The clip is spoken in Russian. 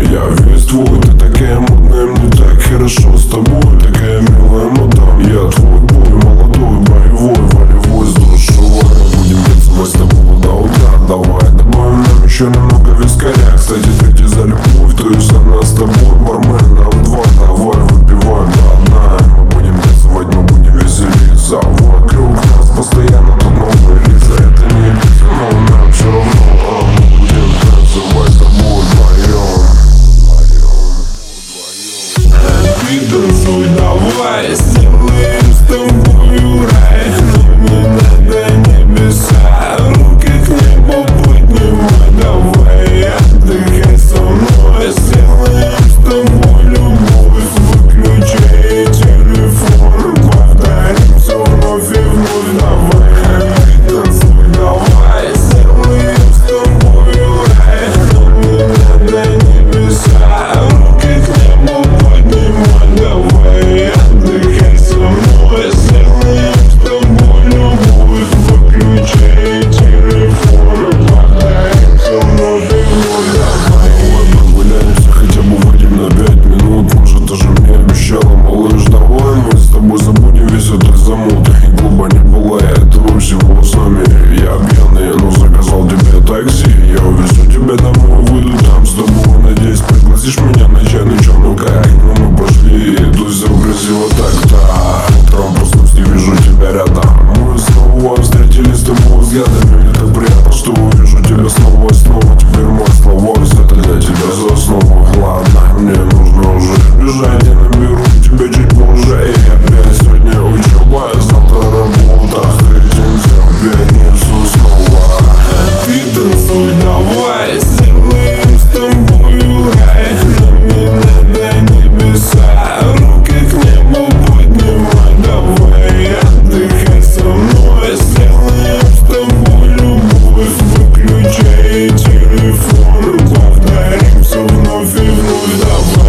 Я весь твой, ты такая модная, мне так хорошо с тобой. Такая милая мадам, я твой бой, молодой, боевой, волевой, с душой. Будем танцевать с тобой до утра, давай добавим нам еще немного вискаря. Кстати, третий за любовь, то есть она с тобой. Бармен, нам два, давай выпиваем до дна. Мы будем танцевать, мы будем веселиться. Вокруг нас постоянно тут новые лица. Это не битва, но нам все равно. Мы будем танцевать с тобой вдвоем. Ты танцуй, давай, сделаем с тобою рай. Нам не надо небеса, руки к небу поднимай. Давай, отдыхай со мной, сделаем с тобой любовь. Выключай телефон, повторим все вновь и вновь. Давай, ты танцуй, давай, сделаем с тобою рай. Нам не надо небеса, руки к небу поднимай. Давай, отдыхай со мной, сделаем с тобой любовь. Выключай телефон, повторим все вновь и вновь. Давай, прогуляемся, хотя бы выйдем на 5 минут. Может, ты же мне обещала, малыш, давай мы с тобой забудем весь этот замут. И клуба не бывает, это всего с нами. Я пьяный, но заказал тебе такси. Я увезу тебя домой, выйду там с тобой. Надеюсь, пригласишь меня на чайный чай. Ну как, ну мы пошли, тут все красиво так-то. Утром проснусь, не вижу тебя рядом. Мы снова встретились с тобой взглядами. Мне так приятно, что увижу тебя снова и снова. Теперь мой слово, это для тебя за основу. Ладно, мне нужно уже бежать, я наберу тебя чуть позже. И опять сегодня учеба, завтра работа. Встретимся в пятницу снова. Ты танцуй, давай, сделаем с тобою рай. Нам не надо небеса, руки к небу поднимай. Давай, отдыхай со мной, сделаем с тобой любовь. Выключай телефон, повторим все вновь и вновь. Давай.